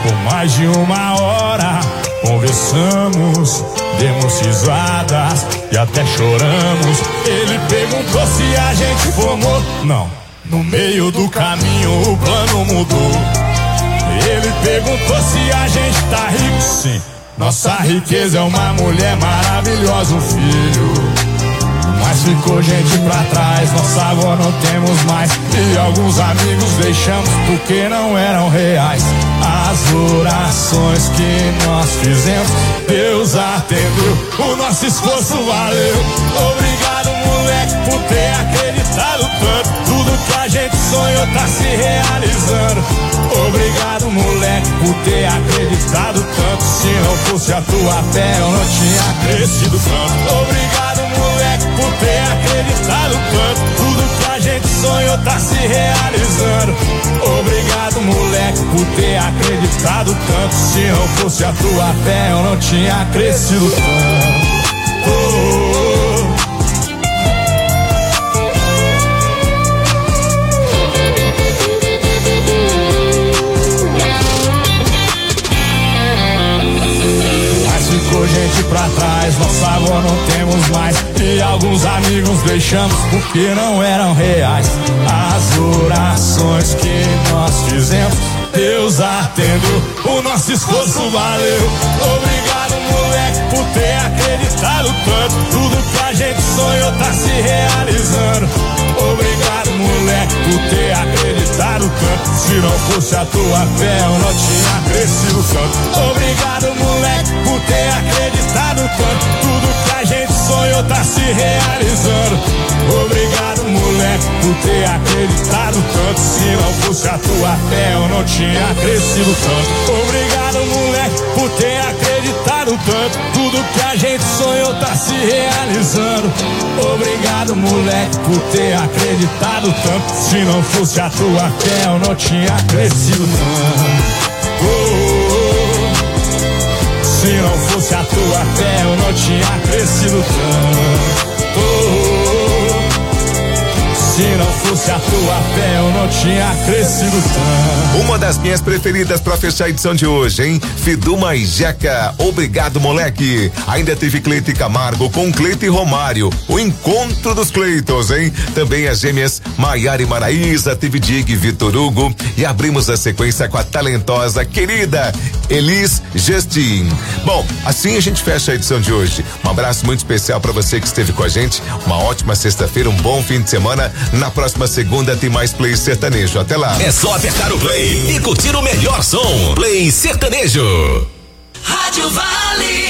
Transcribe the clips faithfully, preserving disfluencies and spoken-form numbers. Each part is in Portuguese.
Por mais de uma hora conversamos, demos risadas e até choramos. Ele perguntou se a gente formou. Não, no meio do caminho o plano mudou. Ele perguntou se a gente tá rico. Sim, nossa riqueza é uma mulher maravilhosa, um filho. Mas ficou gente pra trás, nossa avó não temos mais. E alguns amigos deixamos porque não eram reais. As orações que nós fizemos, Deus atendeu, o nosso esforço valeu. Obrigado, moleque, por ter acreditado tanto. Tudo que a gente sonhou tá se realizando. Obrigado, moleque, por ter acreditado tanto. Se não fosse a tua fé eu não tinha crescido tanto. Obrigado, moleque, por ter acreditado tanto. Tudo que a gente sonhou tá se realizando. Obrigado, moleque, por ter acreditado tanto. Se não fosse a tua fé eu não tinha crescido tanto. Oh, oh, oh. Ficou gente pra trás, nossa avó não temos mais. E alguns amigos deixamos porque não eram reais. As orações que nós fizemos, Deus atendeu, o nosso esforço valeu. Obrigado, moleque, por ter acreditado tanto. Tudo que a gente sonhou tá se realizando. Obrigado, moleque, por ter acreditado tanto. Se não fosse a tua fé eu não tinha crescido tanto. Obrigado, moleque, por ter acreditado tanto. Tudo que a gente sonhou tá se realizando. Obrigado, moleque, por ter acreditado tanto. Se não fosse a tua fé eu não tinha crescido tanto. Obrigado, moleque, por ter acreditado tanto. Tudo que a gente sonhou tá se realizando. Obrigado, moleque, por ter acreditado tanto. Se não fosse a tua fé eu não tinha crescido tanto. Oh, oh, oh. Se não fosse a tua fé eu não tinha crescido tanto. Oh, oh, oh. Se não fosse a tua fé eu não tinha crescido tanto. Uma das minhas preferidas pra fechar a edição de hoje, hein? Fiduma e Jeca, obrigado, moleque. Ainda teve Cleito e Camargo com Cleito e Romário, o encontro dos Cleitos, hein? Também as gêmeas Maiara e Maraísa, teve Diego e Vitor Hugo. E abrimos a sequência com a talentosa, querida Elis Justin. Bom, assim a gente fecha a edição de hoje. Um abraço muito especial pra você que esteve com a gente. Uma ótima sexta-feira, um bom fim de semana. Na próxima segunda tem mais Play Sertanejo. Até lá. É só apertar o play e curtir o melhor som. Play Sertanejo. Rádio Vale.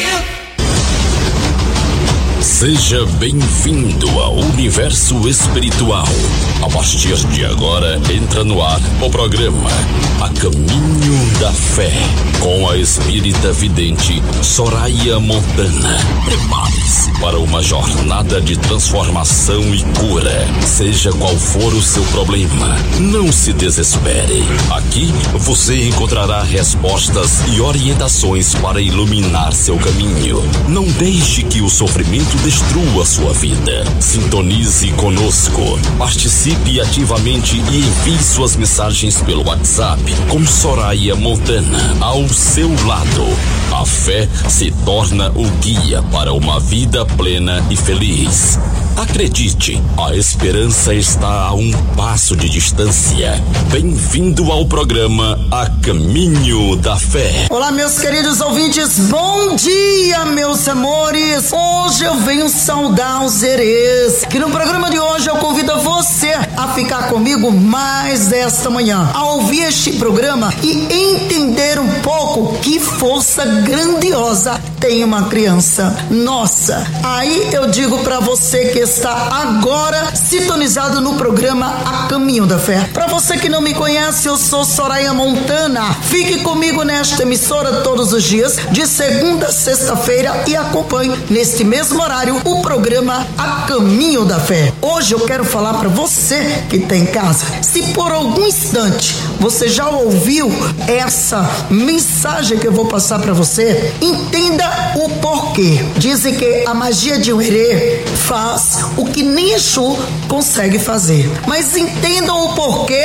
Seja bem-vindo ao universo espiritual. A partir de agora, entra no ar o programa A Caminho da Fé, com a espírita vidente Soraya Montana. Prepare-se para uma jornada de transformação e cura. Seja qual for o seu problema, não se desespere. Aqui você encontrará respostas e orientações para iluminar seu caminho. Não deixe que o sofrimento destrua sua vida. Sintonize conosco. Participe ativamente e envie suas mensagens pelo WhatsApp com Soraya Montana ao seu lado. A fé se torna o guia para uma vida plena e feliz. Acredite, a esperança está a um passo de distância. Bem-vindo ao programa A Caminho da Fé. Olá, meus queridos ouvintes, bom dia, meus amores. Hoje eu venho saudar os herês, que no programa de hoje eu convido você a ficar comigo mais desta manhã, a ouvir este programa e entender um pouco que força grandiosa tem uma criança. Nossa, aí eu digo pra você que está agora sintonizado no programa A Caminho da Fé. Pra você que não me conhece, eu sou Soraya Montana. Fique comigo nesta emissora todos os dias, de segunda a sexta-feira, e acompanhe neste mesmo horário o programa A Caminho da Fé. Hoje eu quero falar pra você você que tem em casa. Se por algum instante você já ouviu essa mensagem que eu vou passar para você, entenda o porquê. Dizem que a magia de um herê faz o que nem Exu consegue fazer. Mas entendam o porquê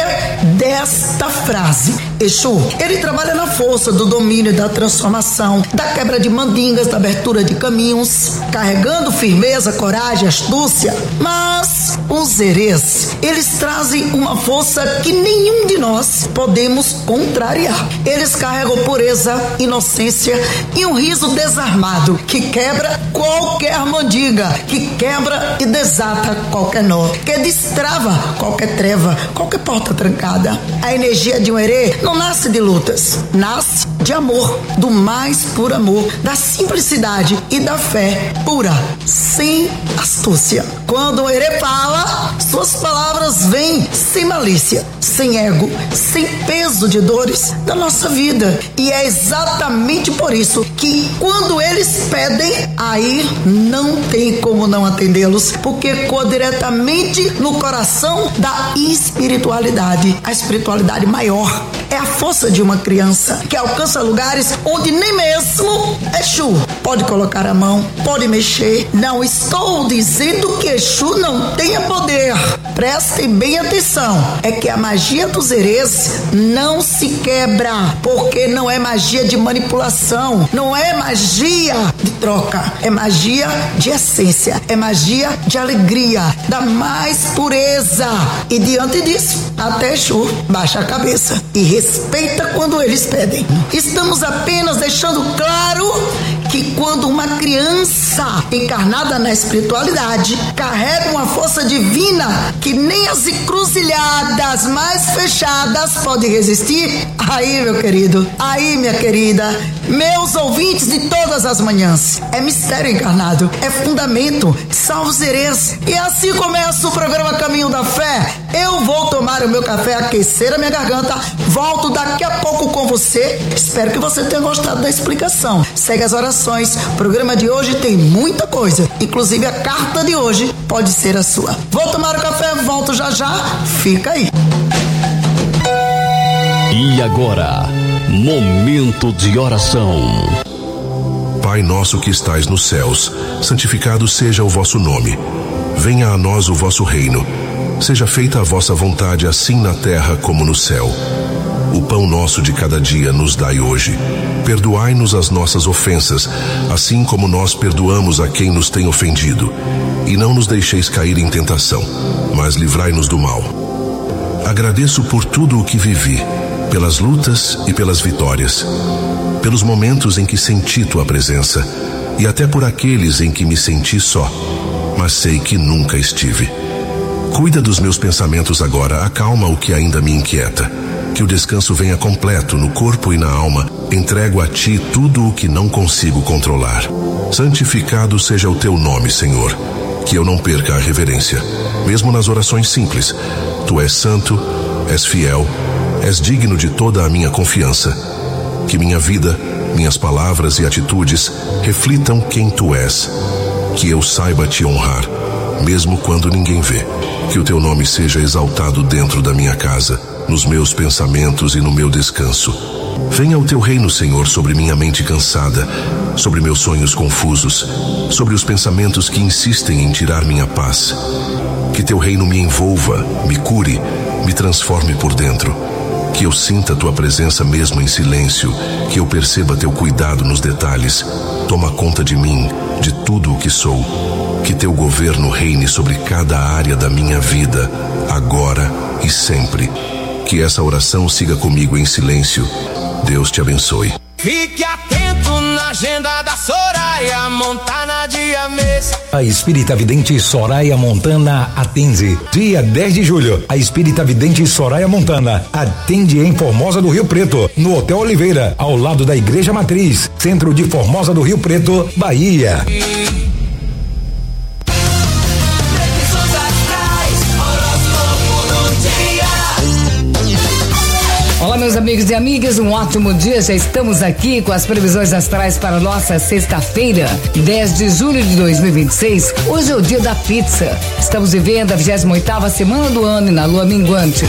desta frase. Exu, ele trabalha na força do domínio, da transformação, da quebra de mandingas, da abertura de caminhos, carregando firmeza, coragem, astúcia. Mas os herês, eles trazem uma força que nenhum de nós podemos contrariar. Eles carregam pureza, inocência e um riso desarmado que quebra qualquer mandinga, que quebra e desata qualquer nó, que destrava qualquer treva, qualquer porta trancada. A energia de um herê não nasce de lutas, nasce de amor, do mais puro amor, da simplicidade e da fé pura, sem astúcia. Quando o herê fala, suas palavras vêm sem malícia, sem ego, sem peso de dores da nossa vida. E é exatamente por isso que quando eles pedem, aí não tem como não atendê-los, porque ecoa diretamente no coração da espiritualidade. A espiritualidade maior é a força de uma criança que alcança lugares onde nem mesmo Exu pode colocar a mão, pode mexer. Não estou dizendo que Exu não tenha poder. Prestem bem atenção. É que a magia dos herês não se quebra, porque não é magia de manipulação, não é magia de troca, é magia de essência, é magia de alegria, da mais pureza. E diante disso, até Exu baixa a cabeça e respeita quando eles pedem. Estamos apenas deixando claro que quando uma criança encarnada na espiritualidade carrega uma força divina que nem as encruzilhadas mais fechadas podem resistir, aí, meu querido, aí, minha querida, meus ouvintes de todas as manhãs, é mistério encarnado, é fundamento, salve os herês. E assim começa o programa Caminho da Fé. Eu vou tomar o meu café, aquecer a minha garganta, volto daqui a pouco com você. Espero que você tenha gostado da explicação. Segue as orações. O programa de hoje tem muita coisa, inclusive a carta de hoje pode ser a sua. Vou tomar o café, volto já já. Fica aí. E agora, momento de oração. Pai nosso que estais nos céus, santificado seja o vosso nome. Venha a nós o vosso reino. Seja feita a vossa vontade, assim na terra como no céu. O pão nosso de cada dia nos dai hoje. Perdoai-nos as nossas ofensas, assim como nós perdoamos a quem nos tem ofendido. E não nos deixeis cair em tentação, mas livrai-nos do mal. Agradeço por tudo o que vivi, pelas lutas e pelas vitórias, pelos momentos em que senti tua presença, e até por aqueles em que me senti só, mas sei que nunca estive. Cuida dos meus pensamentos agora, acalma o que ainda me inquieta. Que o descanso venha completo no corpo e na alma. Entrego a ti tudo o que não consigo controlar. Santificado seja o teu nome, Senhor. Que eu não perca a reverência, mesmo nas orações simples. Tu és santo, és fiel, és digno de toda a minha confiança. Que minha vida, minhas palavras e atitudes reflitam quem tu és. Que eu saiba te honrar, mesmo quando ninguém vê. Que o teu nome seja exaltado dentro da minha casa, nos meus pensamentos e no meu descanso. Venha o teu reino, Senhor, sobre minha mente cansada, sobre meus sonhos confusos, sobre os pensamentos que insistem em tirar minha paz. Que teu reino me envolva, me cure, me transforme por dentro. Que eu sinta tua presença mesmo em silêncio, que eu perceba teu cuidado nos detalhes. Toma conta de mim, de tudo o que sou. Que teu governo reine sobre cada área da minha vida, agora e sempre. Que essa oração siga comigo em silêncio. Deus te abençoe. Fique atento na agenda da Soraya Montana, dia mês. A espírita vidente Soraya Montana atende. Dia dez de julho, a espírita vidente Soraya Montana atende em Formosa do Rio Preto, no Hotel Oliveira, ao lado da Igreja Matriz, centro de Formosa do Rio Preto, Bahia. Olá, meus amigos e amigas, um ótimo dia. Já estamos aqui com as previsões astrais para nossa sexta-feira, dez de julho de dois mil e vinte e seis. Hoje é o dia da pizza. Estamos vivendo a vigésima oitava semana do ano e na lua minguante.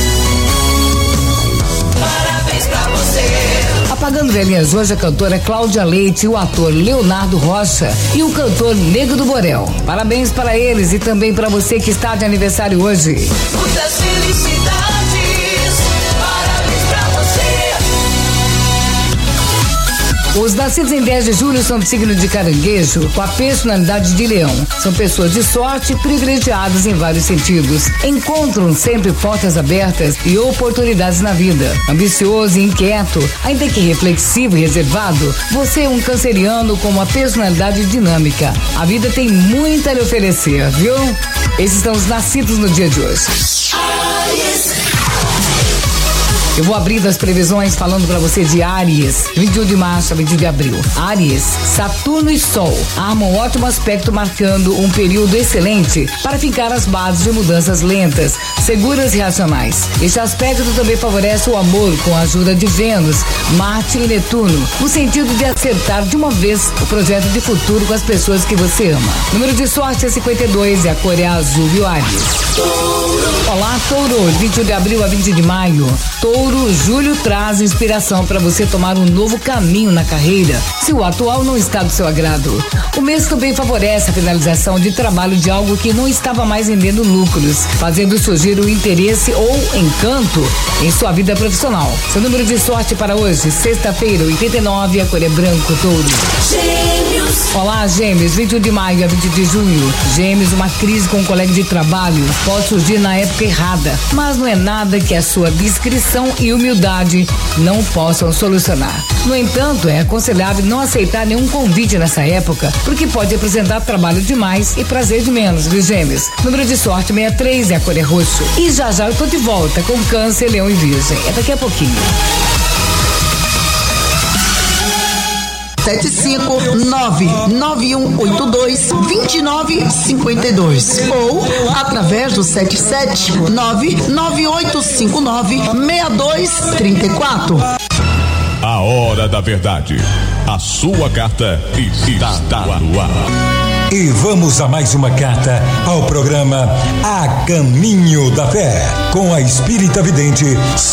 Parabéns pra você. Apagando velhinhas hoje, a cantora Cláudia Leite, o ator Leonardo Rocha e o cantor Nego do Borel. Parabéns para eles e também para você que está de aniversário hoje. Muitas felicidades. Os nascidos em dez de julho são do signo de Caranguejo, com a personalidade de Leão. São pessoas de sorte, privilegiadas em vários sentidos. Encontram sempre portas abertas e oportunidades na vida. Ambicioso e inquieto, ainda que reflexivo e reservado, você é um canceriano com uma personalidade dinâmica. A vida tem muito a lhe oferecer, viu? Esses são os nascidos no dia de hoje. Eu vou abrir as previsões falando pra você de Áries, vinte e um de março a vinte e um de abril. Áries, Saturno e Sol armam um ótimo aspecto, marcando um período excelente para ficar as bases de mudanças lentas, seguras e racionais. Este aspecto também favorece o amor com a ajuda de Vênus, Marte e Netuno, no sentido de acertar de uma vez o projeto de futuro com as pessoas que você ama. Número de sorte é cinquenta e dois e a cor é azul, viu, Áries? Olá, Touro, vinte e um de abril a vinte de maio. Touro, julho traz inspiração para você tomar um novo caminho na carreira, se o atual não está do seu agrado. O mês também favorece a finalização de trabalho de algo que não estava mais rendendo lucros, fazendo surgir o interesse ou encanto em sua vida profissional. Seu número de sorte para hoje, sexta-feira, oitenta e nove, a cor é branco, Touro. Gêmeos. Olá, Gêmeos, vinte e um de maio a vinte de junho. Gêmeos, uma crise com um colega de trabalho pode surgir na época errada, mas não é nada que a sua discrição e humildade não possam solucionar. No entanto, é aconselhável não aceitar nenhum convite nessa época, porque pode apresentar trabalho demais e prazer de menos, viu, Gêmeos? Número de sorte sessenta e três e a cor é roxo. E já já eu tô de volta com Câncer, Leão e Virgem. É daqui a pouquinho. sete cinco nove nove um oito dois dois nove cinco dois ou através do sete sete nove nove oito cinco nove seis dois três quatro. A hora da verdade. A sua carta está no ar. E vamos a mais uma carta ao programa A Caminho da Fé, com a espírita vidente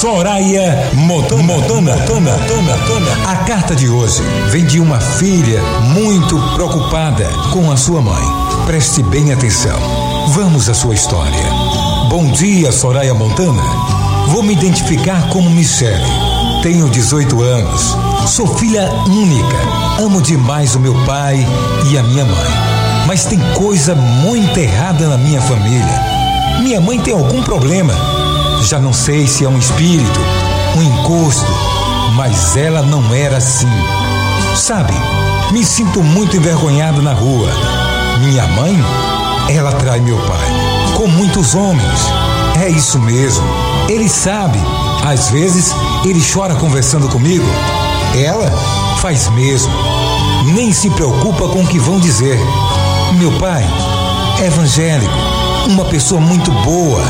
Soraya Montana. Montana, Montana, Montana. A carta de hoje vem de uma filha muito preocupada com a sua mãe. Preste bem atenção. Vamos à sua história. Bom dia, Soraya Montana. Vou me identificar como Michele. Tenho dezoito anos. Sou filha única. Amo demais o meu pai e a minha mãe. Mas tem coisa muito errada na minha família. Minha mãe tem algum problema. Já não sei se é um espírito, um encosto, mas ela não era assim. Sabe, me sinto muito envergonhado na rua. Minha mãe, ela trai meu pai com muitos homens. É isso mesmo. Ele sabe. Às vezes, ele chora conversando comigo. Ela faz mesmo. Nem se preocupa com o que vão dizer. Meu pai é evangélico, uma pessoa muito boa,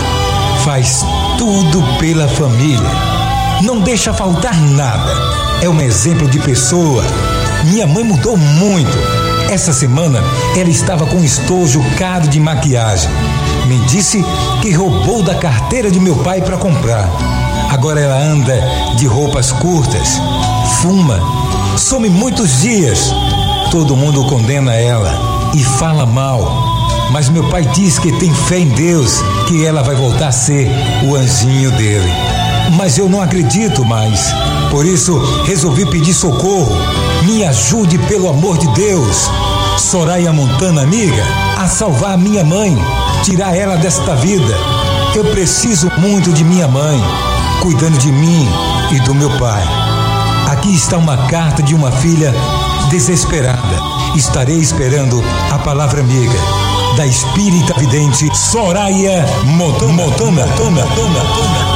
faz tudo pela família, não deixa faltar nada, é um exemplo de pessoa. Minha mãe mudou muito. Essa semana ela estava com um estojo caro de maquiagem. Me disse que roubou da carteira de meu pai para comprar. Agora ela anda de roupas curtas, fuma, some muitos dias. Todo mundo condena ela e fala mal, mas meu pai diz que tem fé em Deus, que ela vai voltar a ser o anjinho dele. Mas eu não acredito mais, por isso resolvi pedir socorro. Me ajude, pelo amor de Deus, Soraya Montana, amiga, a salvar minha mãe, tirar ela desta vida. Eu preciso muito de minha mãe, cuidando de mim e do meu pai. Aqui está uma carta de uma filha desesperada. Estarei esperando a palavra amiga da espírita vidente Soraya Montana. Montana, Montana, Montana.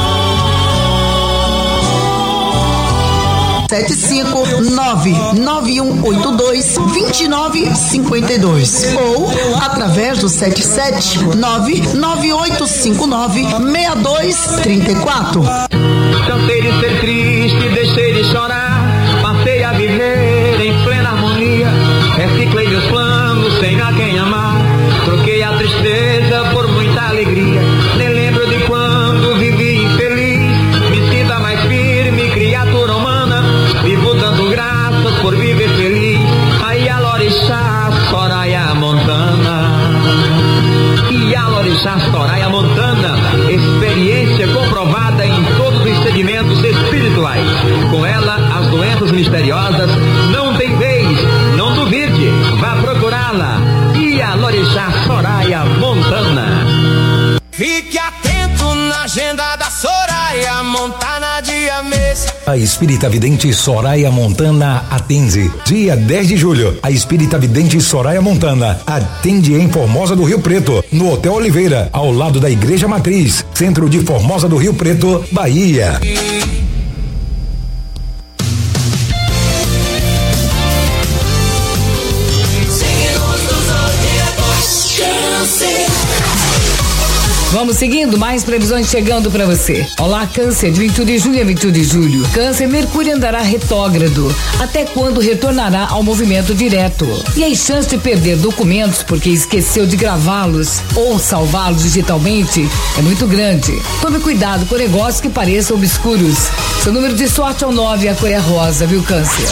sete cinco nove nove um oito dois dois nove cinco dois ou através do sete sete nove nove oito cinco nove seis dois três quatro. Cansei de ser triste, deixei de chorar, passei a viver em plena harmonia. Reciclei meus planos sem a quem amar, troquei a tristeza por muita alegria. Nem lembro de quando vivi infeliz, me sinta mais firme, criatura humana, vivo dando graças por viver feliz. Aí a Lorixá, Soraya Montana, e a Lorixá, Soraya Montana, experiência comprovada em todos os segmentos espirituais. Com ela, as doenças misteriosas não tem vez, não duvide, vá procurá-la. E a Lorixá, Soraya Montana. Fique atento na agenda da Soraya Montana, dia mês. A espírita vidente Soraya Montana atende. Dia dez de julho, a espírita vidente Soraya Montana atende em Formosa do Rio Preto, no Hotel Oliveira, ao lado da Igreja Matriz, centro de Formosa do Rio Preto, Bahia. Vamos seguindo, mais previsões chegando para você. Olá, Câncer, de vinte e um de junho a vinte e um de julho. Câncer, Mercúrio andará retrógrado, até quando retornará ao movimento direto. E as chances de perder documentos porque esqueceu de gravá-los ou salvá-los digitalmente é muito grande. Tome cuidado com negócios que pareçam obscuros. Seu número de sorte é o nove, a cor é rosa, viu, Câncer?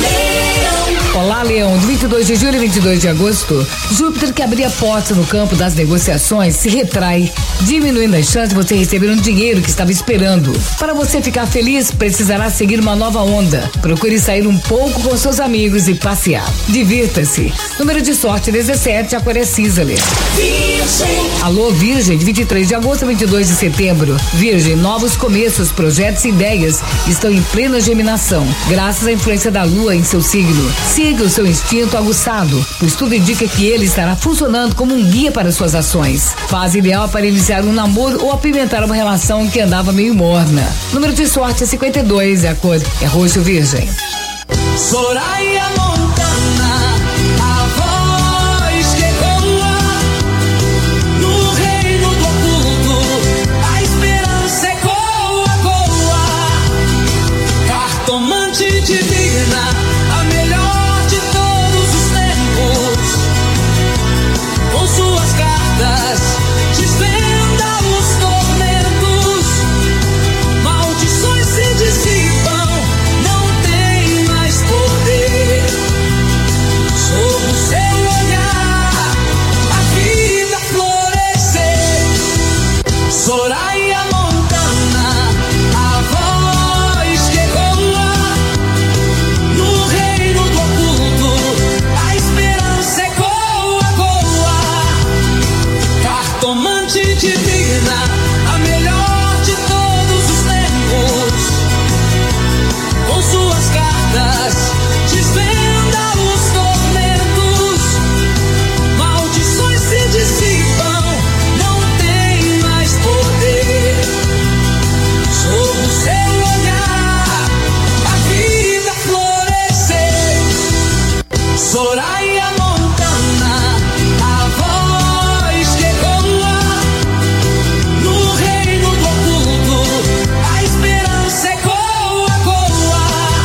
Olá, Leão, de vinte e dois de julho a vinte e dois de agosto. Júpiter, que abria portas no campo das negociações, se retrai, diminuindo as chances de você receber um dinheiro que estava esperando. Para você ficar feliz, precisará seguir uma nova onda. Procure sair um pouco com seus amigos e passear. Divirta-se. Número de sorte dezessete, a cor é cinza, Leão. Alô, Virgem, de vinte e três de agosto a vinte e dois de setembro. Virgem, novos começos, projetos e ideias estão em plena germinação, graças à influência da Lua em seu signo. Siga o seu instinto aguçado, pois tudo indica que ele estará funcionando como um guia para suas ações. Fase ideal para iniciar um namoro ou apimentar uma relação que andava meio morna. Número de sorte é cinquenta e dois, a cor é roxo, Virgem. Soraya Montana, a voz que ecoa no reino do oculto, a esperança ecoa, ecoa. Cartomante divina, a melhor de todos os tempos, com suas cartas desvenda os tormentos, maldições se dissipam, não tem mais poder. Sob o seu olhar, a vida florescer. Soraya Montana, a voz que ecoa no reino do oculto, a esperança ecoa, ecoa. Cartomante divina, a melhor de todos os tempos, com suas cartas desvenda os tormentos, maldições se dissipam, não tem mais poder. Sob o seu olhar, a vida florescer. Soraya Montana, a voz que ecoa no reino do oculto, a esperança ecoa, ecoa.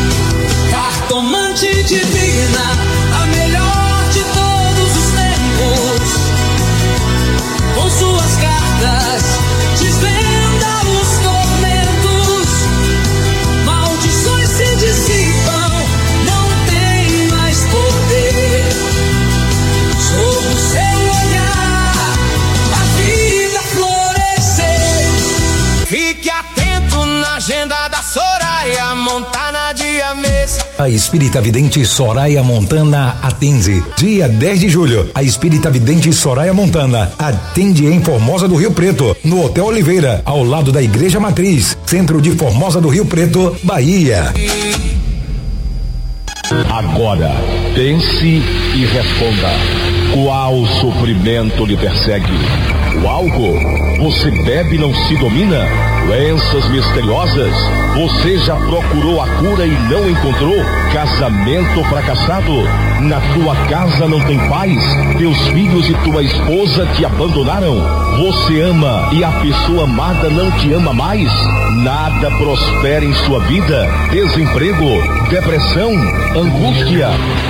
Cartomante divina, a melhor de todos os tempos, com suas cartas desvenda os tormentos, maldições se dissipam, não tem mais poder. Sob o seu olhar, a vida florescer. Fique atento na agenda da Soraya Montana, dia mês. A espírita vidente Soraya Montana atende. Dia dez de julho, a espírita vidente Soraya Montana atende em Formosa do Rio Preto, no Hotel Oliveira, ao lado da Igreja Matriz, centro de Formosa do Rio Preto, Bahia. Agora, pense e responda. Qual sofrimento lhe persegue? O álcool? Você bebe e não se domina? Doenças misteriosas? Você já procurou a cura e não encontrou? Casamento fracassado? Na tua casa não tem paz? Teus filhos e tua esposa te abandonaram? Você ama e a pessoa amada não te ama mais? Nada prospera em sua vida? Desemprego? Depressão? Angústia?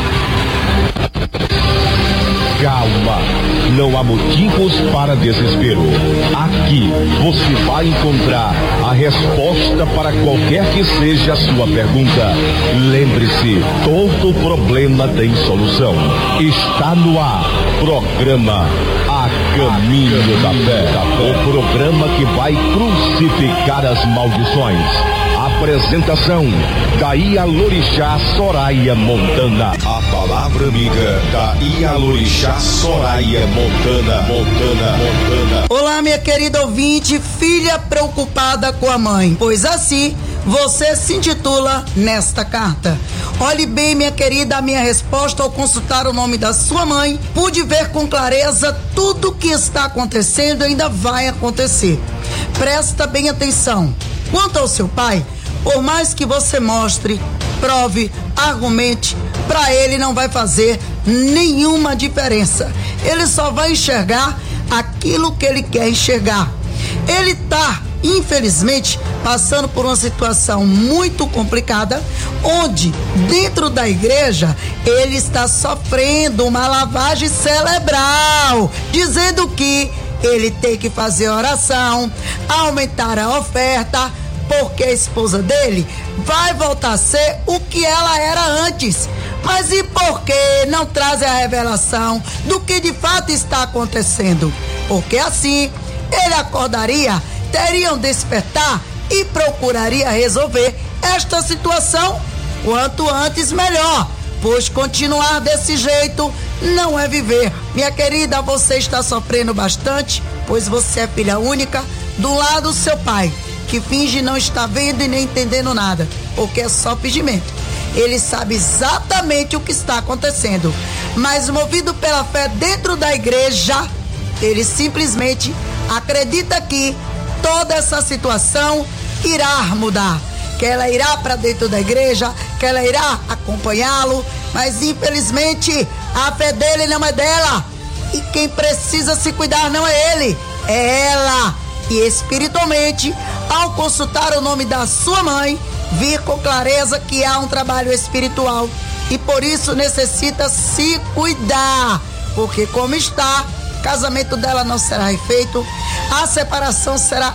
Calma, não há motivos para desespero. Aqui você vai encontrar a resposta para qualquer que seja a sua pergunta. Lembre-se, todo problema tem solução. Está no ar, programa A Caminho da Fé, o programa que vai crucificar as maldições. Apresentação da Ialorixá Soraya Montana. A palavra amiga da Ialorixá Soraya Montana, Montana, Montana. Olá, minha querida ouvinte, filha preocupada com a mãe, pois assim você se intitula nesta carta. Olhe bem, minha querida, a minha resposta ao consultar o nome da sua mãe. Pude ver com clareza tudo o que está acontecendo e ainda vai acontecer. Presta bem atenção. Quanto ao seu pai, por mais que você mostre, prove, argumente, para ele não vai fazer nenhuma diferença. Ele só vai enxergar aquilo que ele quer enxergar. Ele tá, infelizmente, passando por uma situação muito complicada, onde dentro da igreja ele está sofrendo uma lavagem cerebral, dizendo que ele tem que fazer oração, aumentar a oferta, porque a esposa dele vai voltar a ser o que ela era antes. Mas e por que não traz a revelação do que de fato está acontecendo? Porque assim ele acordaria, teria um despertar e procuraria resolver esta situação quanto antes melhor, pois continuar desse jeito não é viver. Minha querida, você está sofrendo bastante, pois você é filha única, do lado do seu pai, que finge não estar vendo e nem entendendo nada, porque é só fingimento. Ele sabe exatamente o que está acontecendo, mas movido pela fé dentro da igreja, ele simplesmente acredita que toda essa situação irá mudar, que ela irá para dentro da igreja, que ela irá acompanhá-lo, mas infelizmente a fé dele não é dela, e quem precisa se cuidar não é ele, é ela. E espiritualmente, ao consultar o nome da sua mãe, vir com clareza que há um trabalho espiritual e por isso necessita se cuidar, porque como está, o casamento dela não será refeito, a separação será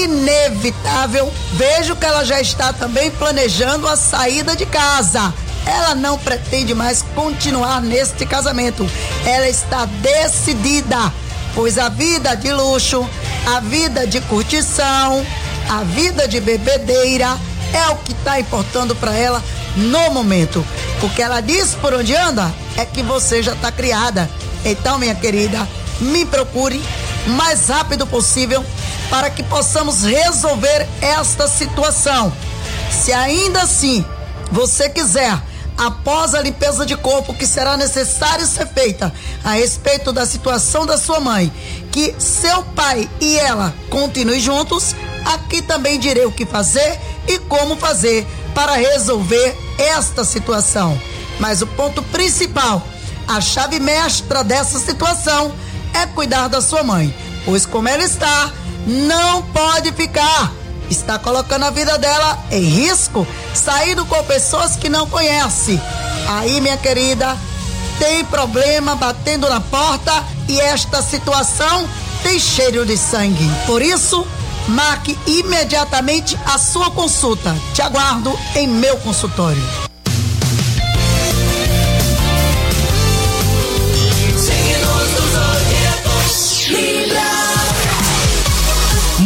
inevitável. Vejo que ela já está também planejando a saída de casa. Ela não pretende mais continuar neste casamento, ela está decidida, pois a vida de luxo, a vida de curtição, a vida de bebedeira é o que está importando para ela no momento. O que ela diz por onde anda é que você já está criada. Então, minha querida, me procure o mais rápido possível para que possamos resolver esta situação. Se ainda assim você quiser, após a limpeza de corpo que será necessário ser feita a respeito da situação da sua mãe, que seu pai e ela continuem juntos, aqui também direi o que fazer e como fazer para resolver esta situação. Mas o ponto principal, a chave mestra dessa situação é cuidar da sua mãe, pois como ela está, não pode ficar. Está colocando a vida dela em risco, saindo com pessoas que não conhece. Aí, minha querida, tem problema batendo na porta e esta situação tem cheiro de sangue. Por isso, marque imediatamente a sua consulta. Te aguardo em meu consultório.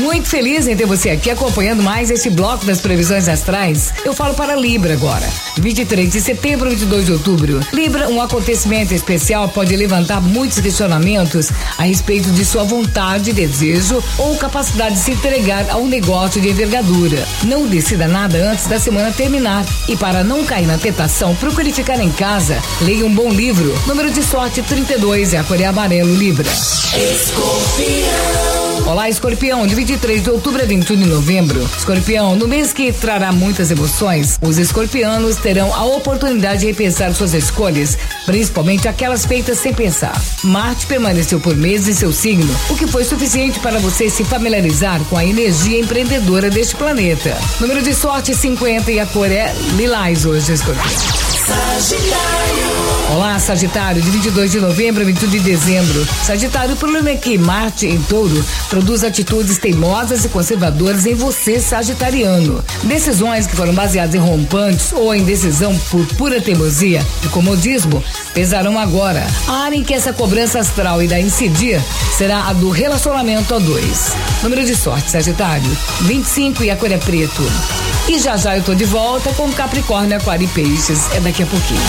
Muito feliz em ter você aqui acompanhando mais esse bloco das previsões astrais. Eu falo para Libra agora. vinte e três de setembro, vinte e dois de outubro. Libra, um acontecimento especial pode levantar muitos questionamentos a respeito de sua vontade, desejo ou capacidade de se entregar a um negócio de envergadura. Não decida nada antes da semana terminar. E para não cair na tentação, procure ficar em casa. Leia um bom livro. Número de sorte trinta e dois, é a cor é amarelo, Libra. Escorpião. Olá, Escorpião, de vinte e três de outubro a vinte e um de novembro. Escorpião, no mês que trará muitas emoções, os escorpianos terão a oportunidade de repensar suas escolhas, principalmente aquelas feitas sem pensar. Marte permaneceu por meses em seu signo, o que foi suficiente para você se familiarizar com a energia empreendedora deste planeta. Número de sorte cinquenta e a cor é lilás hoje, Escorpião. Sagitário. Olá, Sagitário, de vinte e dois de novembro a vinte e um de dezembro. Sagitário, o problema é que Marte em Touro produz atitudes teimosas e conservadoras em você, sagitariano. Decisões que foram baseadas em rompantes ou em decisão por pura teimosia e comodismo pesarão agora. A área em que essa cobrança astral irá incidir será a do relacionamento a dois. Número de sorte, Sagitário, vinte e cinco e a cor é preto. E já já eu tô de volta com Capricórnio, Aquário e Peixes. É daqui a pouquinho.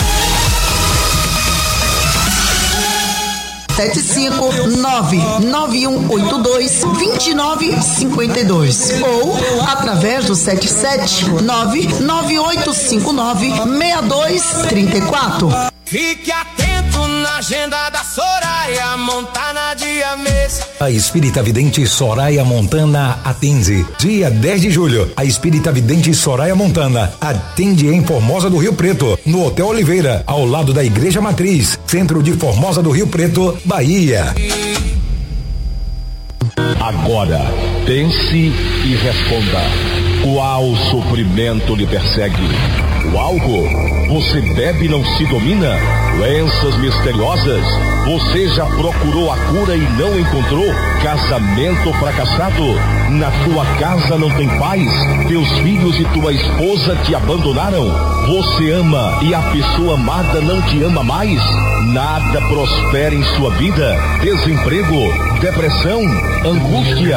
sete cinco nove nove um oito dois dois nove cinco dois ou através do sete sete nove nove oito cinco nove seis dois três quatro. Fique atento na agenda da Soraya Montana, dia mês. A espírita vidente Soraya Montana atende. Dia dez de julho, a espírita vidente Soraya Montana atende em Formosa do Rio Preto, no Hotel Oliveira, ao lado da Igreja Matriz, centro de Formosa do Rio Preto, Bahia. Agora, pense e responda. Qual sofrimento lhe persegue? O álcool? Você bebe e não se domina? Doenças misteriosas? Você já procurou a cura e não encontrou? Casamento fracassado? Na tua casa não tem paz? Teus filhos e tua esposa te abandonaram? Você ama e a pessoa amada não te ama mais? Nada prospera em sua vida? Desemprego? Depressão? Angústia?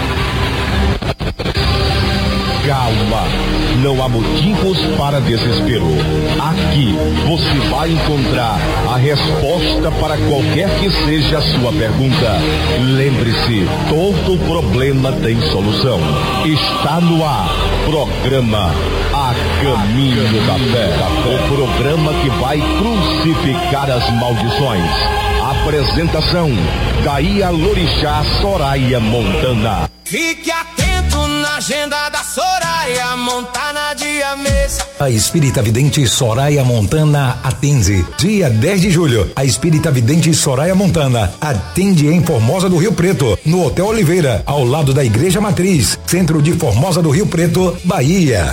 Calma, não há motivos para desespero. Aqui você vai encontrar a resposta para qualquer que seja a sua pergunta. Lembre-se, todo problema tem solução. Está no ar, programa A Caminho da Fé, o programa que vai crucificar as maldições. Apresentação, daí a Lorixá Soraya Montana. Fique atento na agenda da Soraya Montana, dia mês. A espírita vidente Soraya Montana atende. Dia dez de julho, a espírita vidente Soraya Montana atende em Formosa do Rio Preto, no Hotel Oliveira, ao lado da Igreja Matriz, centro de Formosa do Rio Preto, Bahia.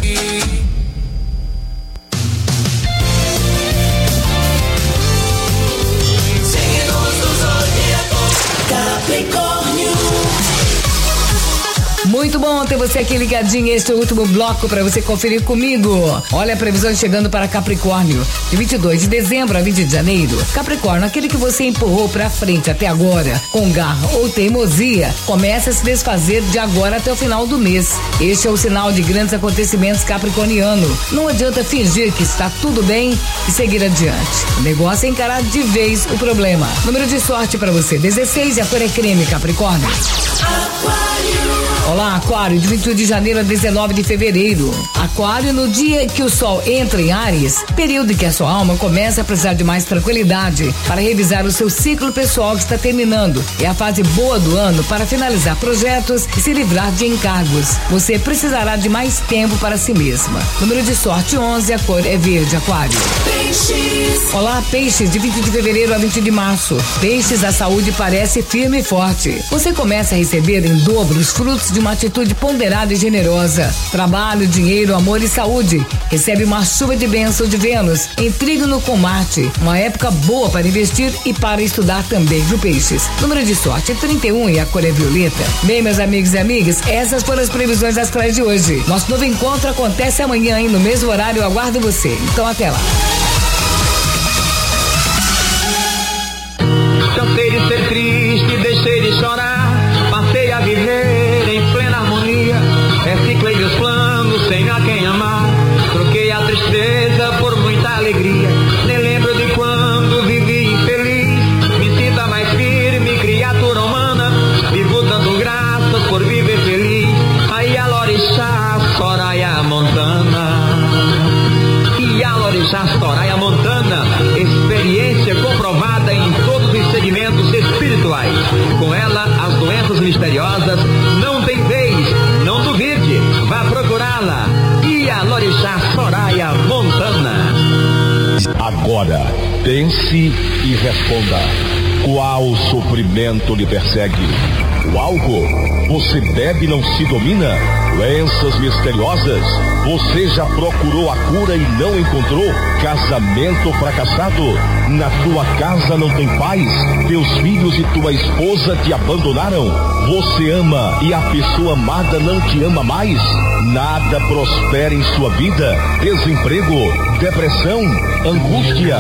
Muito bom ter você aqui ligadinho. Este é o último bloco para você conferir comigo. Olha a previsão chegando para Capricórnio, de vinte e dois de dezembro a vinte de janeiro. Capricórnio, aquele que você empurrou para frente até agora, com garra ou teimosia, começa a se desfazer de agora até o final do mês. Este é o sinal de grandes acontecimentos capricorniano. Não adianta fingir que está tudo bem e seguir adiante. O negócio é encarar de vez o problema. Número de sorte para você, dezesseis e a cor é creme, Capricórnio. Olá, Aquário, de vinte e um de janeiro a dezenove de fevereiro. Aquário, no dia que o Sol entra em Áries, período em que a sua alma começa a precisar de mais tranquilidade para revisar o seu ciclo pessoal que está terminando. É a fase boa do ano para finalizar projetos e se livrar de encargos. Você precisará de mais tempo para si mesma. Número de sorte onze, a cor é verde, Aquário. Peixes. Olá, Peixes, de vinte de fevereiro a vinte de março. Peixes, a saúde parece firme e forte. Você começa a receber em dobro os frutos de uma atitude ponderada e generosa. Trabalho, dinheiro, amor e saúde. Recebe uma chuva de bênção de Vênus em trígono com Marte. Uma época boa para investir e para estudar também, viu, Peixes? Número de sorte trinta e um e a cor é violeta. Bem, meus amigos e amigas, essas foram as previsões astrais de hoje. Nosso novo encontro acontece amanhã, hein? No mesmo horário, eu aguardo você. Então, até lá. Cansei de ser triste, deixei de chorar, passei a viver em plena harmonia. a tristeza por muita alegria. Nem lembro de quando vivi infeliz. Me sinta mais firme, criatura humana. Vivo dando graças por viver feliz. Aí a Lorixá, Soraya Montana. E a Lorixá, Soraya Montana, experiência comprovada em todos os segmentos espirituais. Com ela, as doenças misteriosas não tem vez. Não duvide, vá procurá-la. E a Lorixá, Soraya Montana. Agora, pense e responda. Qual sofrimento lhe persegue? O álcool? Você bebe e não se domina? Doenças misteriosas? Você já procurou a cura e não encontrou? Casamento fracassado? Na tua casa não tem paz? Teus filhos e tua esposa te abandonaram? Você ama e a pessoa amada não te ama mais? Nada prospera em sua vida? Desemprego? Depressão? Angústia?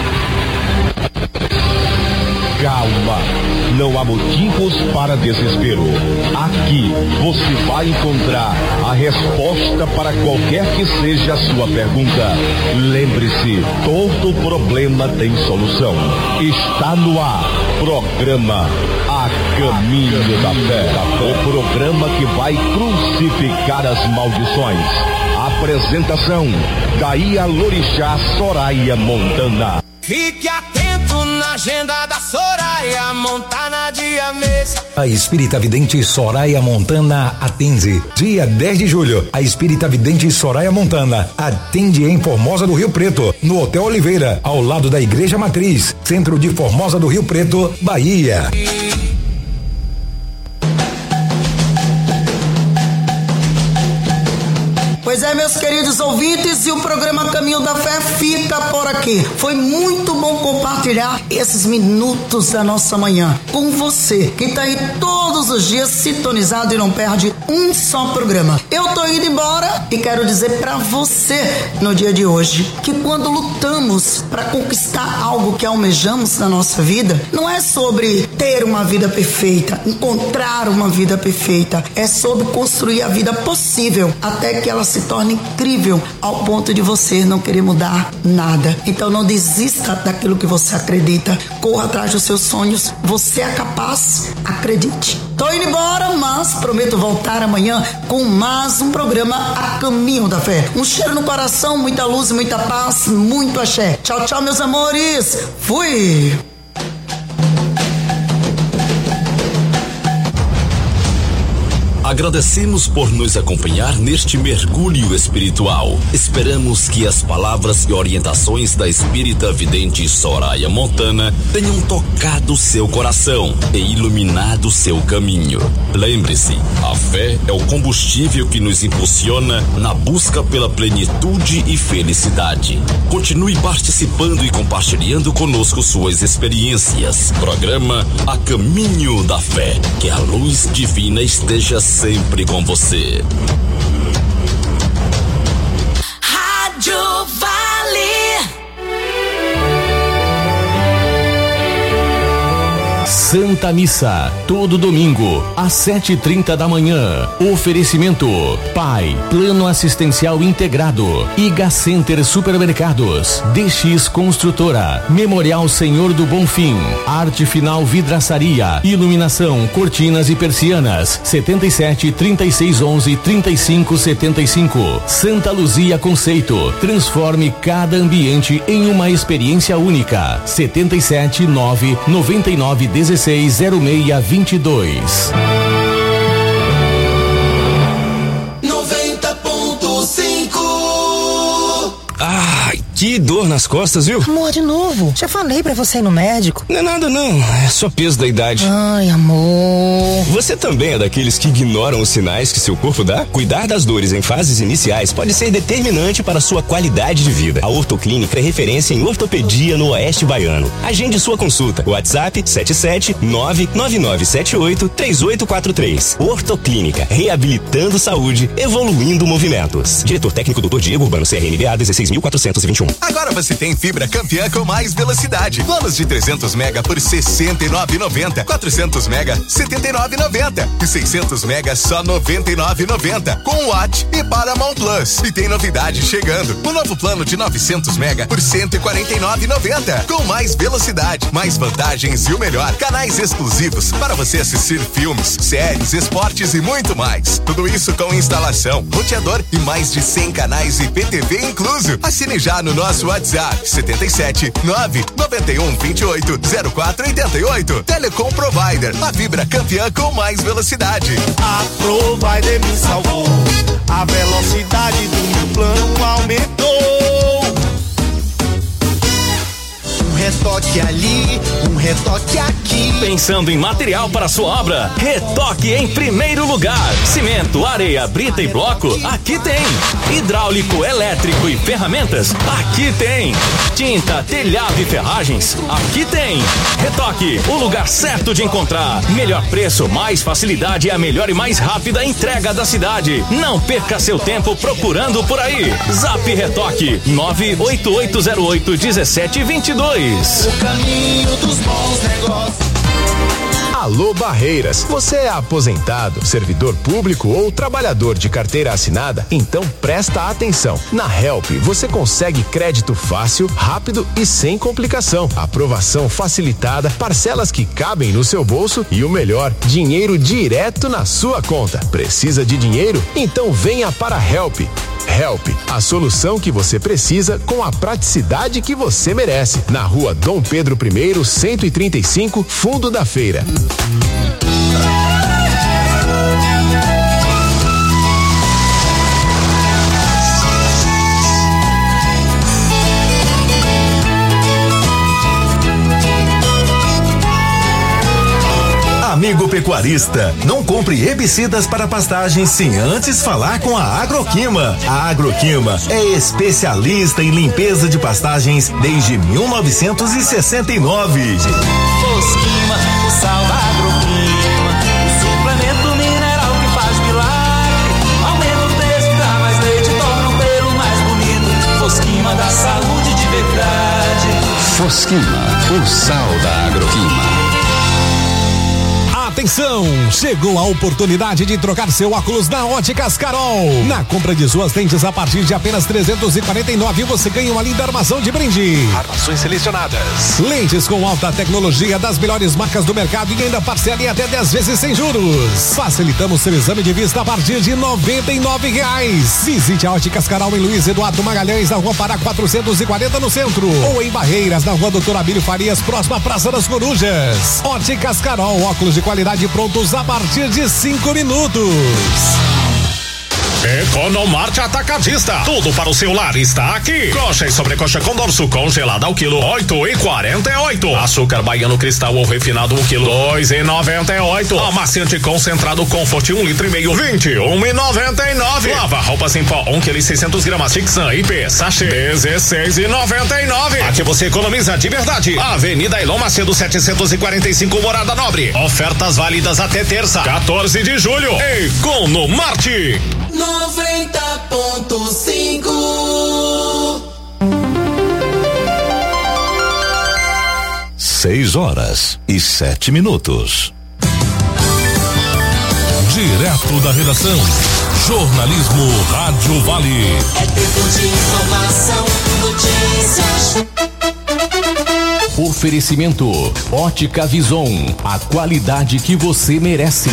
Calma, não há motivos para desespero. Aqui você vai encontrar a resposta para qualquer que seja a sua pergunta. Lembre-se, todo problema tem solução. Está no ar, programa A Caminho da Fé. O programa que vai crucificar as maldições. Apresentação, daí a Lorixá, Soraya Montana. Fique atento na agenda da Soraya Montana, dia mês. A espírita vidente Soraya Montana atende. Dia dez de julho, a espírita vidente Soraya Montana atende em Formosa do Rio Preto, no Hotel Oliveira, ao lado da Igreja Matriz, centro de Formosa do Rio Preto, Bahia. Pois é, meus queridos ouvintes, e o programa Caminho da Fé fica por aqui. Foi muito bom compartilhar esses minutos da nossa manhã com você, que está aí todos os dias sintonizado e não perde um só programa. Eu tô indo embora e quero dizer para você no dia de hoje que quando lutamos para conquistar algo que almejamos na nossa vida, não é sobre ter uma vida perfeita, encontrar uma vida perfeita, é sobre construir a vida possível até que ela se torna incrível ao ponto de você não querer mudar nada. Então não desista daquilo que você acredita, corra atrás dos seus sonhos, você é capaz, acredite. Tô indo embora, mas prometo voltar amanhã com mais um programa A Caminho da Fé. Um cheiro no coração, muita luz, muita paz, muito axé. Tchau, tchau, meus amores. Fui! Agradecemos por nos acompanhar neste mergulho espiritual. Esperamos que as palavras e orientações da espírita vidente Soraya Montana tenham tocado seu coração e iluminado seu caminho. Lembre-se, a fé é o combustível que nos impulsiona na busca pela plenitude e felicidade. Continue participando e compartilhando conosco suas experiências. Programa A Caminho da Fé. Que a luz divina esteja sempre com você. Rádio Vale. Santa Missa, todo domingo, às sete e trinta da manhã. Oferecimento: Pai, Plano Assistencial Integrado, Iga Center Supermercados, D X Construtora, Memorial Senhor do Bonfim, Arte Final Vidraçaria, Iluminação, Cortinas e Persianas, setenta e sete, trinta e seis, onze, trinta e cinco, setenta e cinco. Santa Luzia Conceito, transforme cada ambiente em uma experiência única. setenta e sete, nove, noventa e nove, dezesseis, zero seis, vinte e dois. noventa ponto cinco. Ai, que dor nas costas, viu? Amor, de novo. Já falei pra você ir no médico. Não é nada não, é só peso da idade. Ai, amor. Você também é daqueles que ignoram os sinais que seu corpo dá? Cuidar das dores em fases iniciais pode ser determinante para a sua qualidade de vida. A Ortoclínica é referência em ortopedia no Oeste Baiano. Agende sua consulta. WhatsApp sete sete nove nove nove sete oito três oito quatro três. Ortoclínica, reabilitando saúde, evoluindo movimentos. Diretor técnico doutor Diego Urbano, C R M B A dezesseis mil quatrocentos e vinte e um. Spectrum. Agora você tem fibra campeã com mais velocidade. Planos de trezentos mega por sessenta e nove reais e noventa centavos. quatrocentos mega, setenta e nove reais e noventa centavos. E seiscentos mega, só noventa e nove reais e noventa centavos. Com Watt e Paramount Plus. E tem novidade chegando. O novo plano de novecentos mega por cento e quarenta e nove reais e noventa centavos. Com mais velocidade, mais vantagens e o melhor, canais exclusivos para você assistir filmes, séries, esportes e muito mais. Tudo isso com instalação, roteador e mais de cem canais e P T V incluso. Assine já no nosso WhatsApp setenta e sete, nove, noventa e um, vinte e oito, zero quatro oitenta e oito. Telecom Provider, a fibra campeã com mais velocidade. A Provider me salvou, a velocidade do meu plano aumentou. Um retoque ali, um retoque aqui. Pensando em material para sua obra? Retoque em primeiro lugar. Cimento, areia, brita e bloco? Aqui tem. Hidráulico, elétrico e ferramentas? Aqui tem. Tinta, telhado e ferragens? Aqui tem. Retoque, o lugar certo de encontrar. Melhor preço, mais facilidade e a melhor e mais rápida entrega da cidade. Não perca seu tempo procurando por aí. Zap Retoque nove oito oito zero oito um sete dois dois. O caminho dos bons negócios. Alô Barreiras, você é aposentado, servidor público ou trabalhador de carteira assinada? Então presta atenção. Na Help você consegue crédito fácil, rápido e sem complicação. Aprovação facilitada, parcelas que cabem no seu bolso e o melhor, dinheiro direto na sua conta. Precisa de dinheiro? Então venha para a Help. Help, a solução que você precisa com a praticidade que você merece. Na rua Dom Pedro I, cento e trinta e cinco, Fundo da Feira. Amigo pecuarista, não compre herbicidas para pastagens sem antes falar com a Agroquima. A Agroquima é especialista em limpeza de pastagens desde mil novecentos e sessenta e nove. Fosquima, o sal da Agroquima, o suplemento mineral que faz milagre. Aumenta o texto, dá mais leite, torna o pelo mais bonito. Fosquima dá saúde de verdade. Fosquima, o sal da Agroquima. Atenção! Chegou a oportunidade de trocar seu óculos na Óticas Carol. Na compra de suas lentes a partir de apenas trezentos e quarenta e nove reais, você ganha uma linda armação de brinde. Armações selecionadas. Lentes com alta tecnologia das melhores marcas do mercado e ainda parcela em até dez vezes sem juros. Facilitamos seu exame de vista a partir de noventa e nove reais. Visite a Óticas Carol em Luiz Eduardo Magalhães, na Rua Pará quatrocentos e quarenta no centro. Ou em Barreiras, na Rua Doutor Abílio Farias, próxima à Praça das Corujas. Óticas Carol, óculos de qualidade prontos a partir de cinco minutos. Economarte Atacadista, tudo para o seu lar está aqui. Coxa e sobrecoxa com dorso congelada ao quilo oito e quarenta e oito. Açúcar baiano cristal ou refinado um quilo dois e noventa e oito. Amaciante concentrado Comfort um litro e meio vinte e um e noventa e nove. Lava roupas em pó um quilo e seiscentos gramas Tixan I P sachê dezesseis e noventa e nove. Aqui você economiza de verdade. Avenida Elon Macedo setecentos e quarenta e cinco, Morada Nobre. Ofertas válidas até terça, quatorze de julho. Economarte. noventa ponto cinco. Seis horas e sete minutos. Direto da redação, jornalismo Rádio Vale. É tempo de informação, notícias. Oferecimento Ótica Vison, a qualidade que você merece.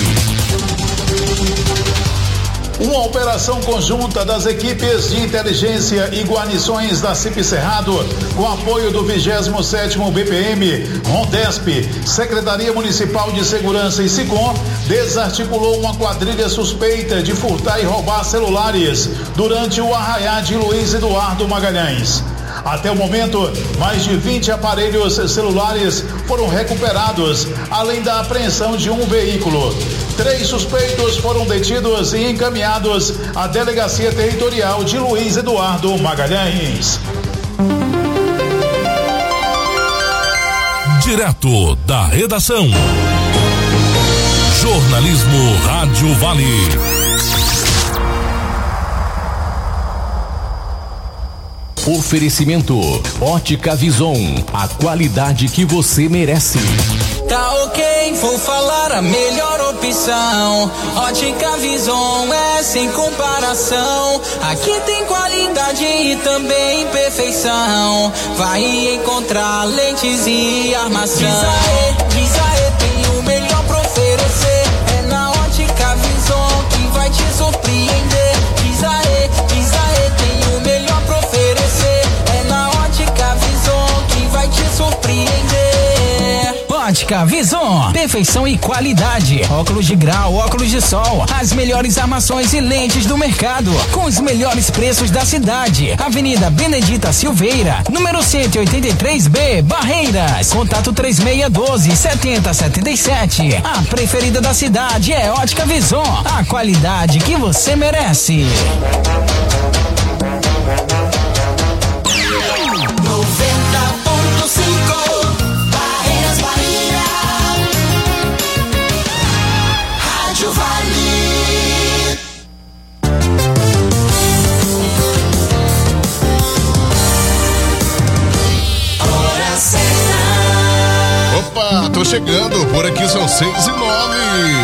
Uma operação conjunta das equipes de inteligência e guarnições da C I P Cerrado, com apoio do vigésimo sétimo B P M, Rondesp, Secretaria Municipal de Segurança e SICOM, desarticulou uma quadrilha suspeita de furtar e roubar celulares durante o arraiá de Luiz Eduardo Magalhães. Até o momento, mais de vinte aparelhos celulares foram recuperados, além da apreensão de um veículo. Três suspeitos foram detidos e encaminhados à Delegacia Territorial de Luiz Eduardo Magalhães. Direto da redação, jornalismo Rádio Vale. Oferecimento Ótica Vison, a qualidade que você merece. Tá ok, vou falar a melhor opção. Ótica Vison é sem comparação. Aqui tem qualidade e também perfeição. Vai encontrar lentes e armação. Diz aê, diz aê, tem o melhor pra oferecer. É na Ótica Vison que vai te surpreender. Diz aê, diz aê, tem o melhor pra oferecer. É na Ótica Vison que vai te surpreender. Ótica Vison, perfeição e qualidade. Óculos de grau, óculos de sol, as melhores armações e lentes do mercado, com os melhores preços da cidade. Avenida Benedita Silveira, número cento e oitenta e três B, Barreiras. Contato três seis um dois, sete zero sete sete. A preferida da cidade é Ótica Vison, a qualidade que você merece. noventa ponto cinco Rádio Vale. Hora certa. Opa, tô chegando, por aqui são seis e nove.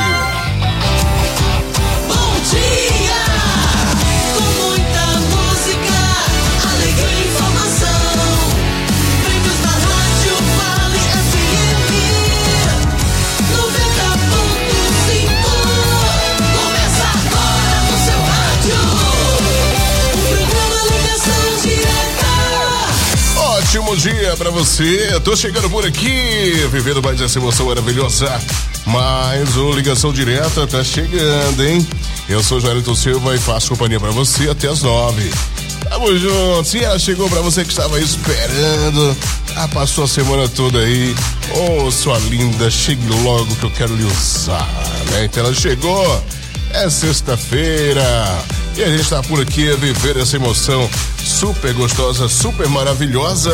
Bom dia, com muita música, alegria e informação. Prêmios da Rádio Vale F M noventa ponto cinco. Começa agora no seu rádio. O programa Ligação Direta. Ótimo dia pra você, tô chegando por aqui, vivendo mais essa emoção maravilhosa. Mas o Ligação Direta tá chegando, hein? Eu sou Jairton Silva e faço companhia pra você até as nove. Tamo juntos. E ela chegou pra você que estava aí esperando. Ah, passou a semana toda aí. Ô, oh, sua linda, chegue logo que eu quero lhe usar, né? Então ela chegou. É sexta-feira. E a gente tá por aqui a viver essa emoção super gostosa, super maravilhosa.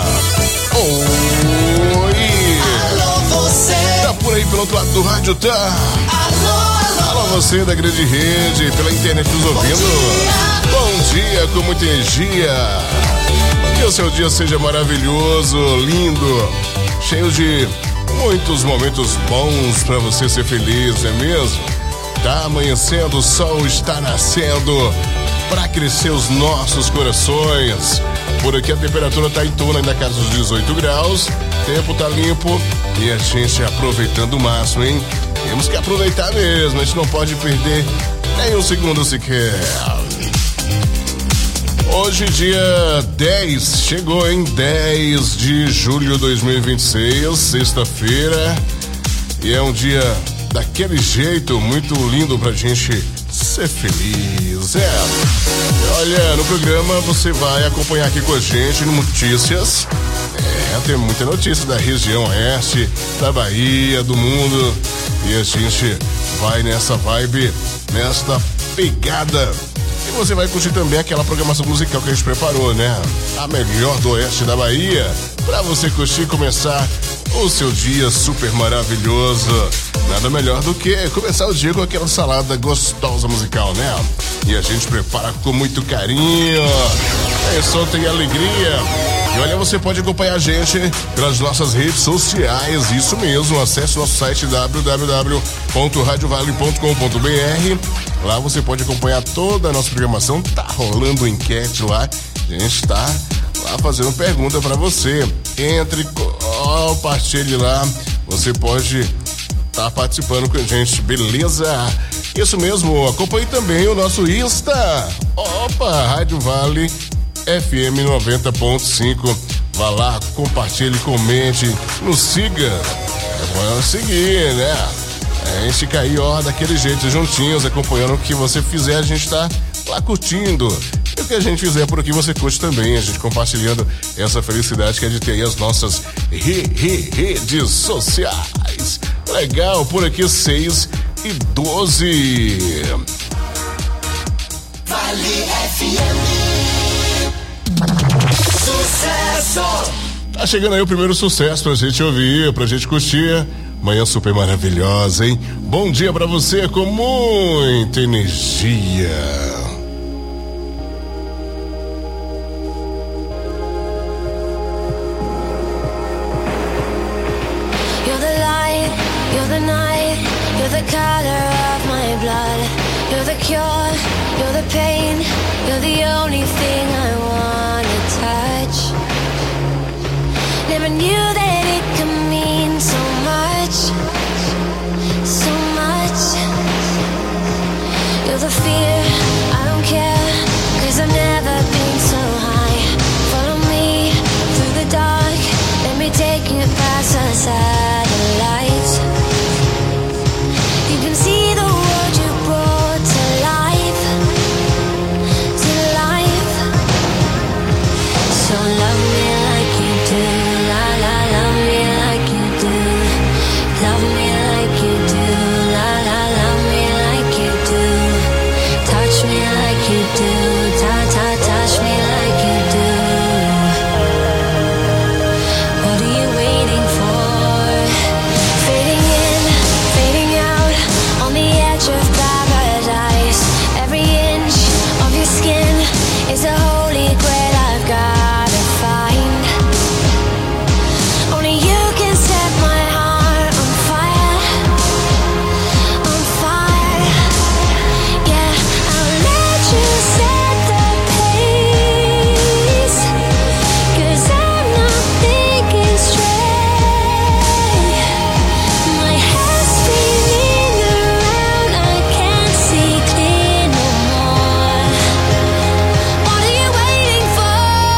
Oi! Alô, você! Tá por aí pelo outro lado do rádio, tá? Alô, alô! Alô, você da grande rede, pela internet nos ouvindo. Bom dia, com muita energia. Que o seu dia seja maravilhoso, lindo, cheio de muitos momentos bons pra você ser feliz, não é mesmo? Tá amanhecendo, o sol está nascendo para crescer os nossos corações. Por aqui a temperatura tá em torno ainda casa dos dezoito graus, tempo tá limpo e a gente aproveitando o máximo, hein? Temos que aproveitar mesmo, a gente não pode perder nem um segundo sequer. Hoje, dia dez, chegou em dez de julho de dois mil e vinte e seis, sexta-feira, e é um dia daquele jeito muito lindo pra gente ser feliz. É. Olha, no programa você vai acompanhar aqui com a gente notícias. É, tem muita notícia da região oeste, da Bahia, do mundo. E a gente vai nessa vibe, nesta pegada. E você vai curtir também aquela programação musical que a gente preparou, né? A melhor do oeste da Bahia, pra você curtir e começar o seu dia super maravilhoso. Nada melhor do que começar o dia com aquela salada gostosa musical, né? E a gente prepara com muito carinho. É só tem alegria. E olha, você pode acompanhar a gente pelas nossas redes sociais, isso mesmo, acesse o nosso site w w w ponto radio vale ponto com ponto b r. Lá você pode acompanhar toda a nossa programação, tá rolando enquete lá, a gente tá lá fazendo pergunta pra você. Entre, compartilhe lá, você pode tá participando com a gente, beleza? Isso mesmo, acompanhe também o nosso Insta, opa, Rádio Vale F M noventa ponto cinco. Vá lá, compartilhe, comente, nos siga. É bom seguir, né? A gente fica aí, ó, daquele jeito, juntinhos, acompanhando o que você fizer, a gente tá lá curtindo. E o que a gente fizer por aqui, você curte também, a gente compartilhando essa felicidade que é de ter aí as nossas re, re, redes sociais. Legal, por aqui seis e doze. Vale F M. Sucesso! Tá chegando aí o primeiro sucesso pra gente ouvir, pra gente curtir. Manhã super maravilhosa, hein? Bom dia pra você com muita energia. the color of my blood. You're the cure, you're the pain. You're the only thing I wanna touch. Never knew that it could mean so much, so much. You're the fear, I don't care, 'cause I've never been so high. Follow me through the dark, let me take you past the satellites. You can see the world you brought to life, to life. So love me like you do, la la, love me like you do. Love me like you do, la la, love me like you do. Touch me like you do, ta ta, touch me like you do. What are you waiting for? Fading in, fading out, on the edge of paradise. Every inch of your skin is a holy grail I've gotta find. Only you can set my heart on fire, on fire. Yeah, I'll let you set the pace, 'cause I'm not thinking straight. My head's spinning around, I can't see clear no more. What are you waiting for?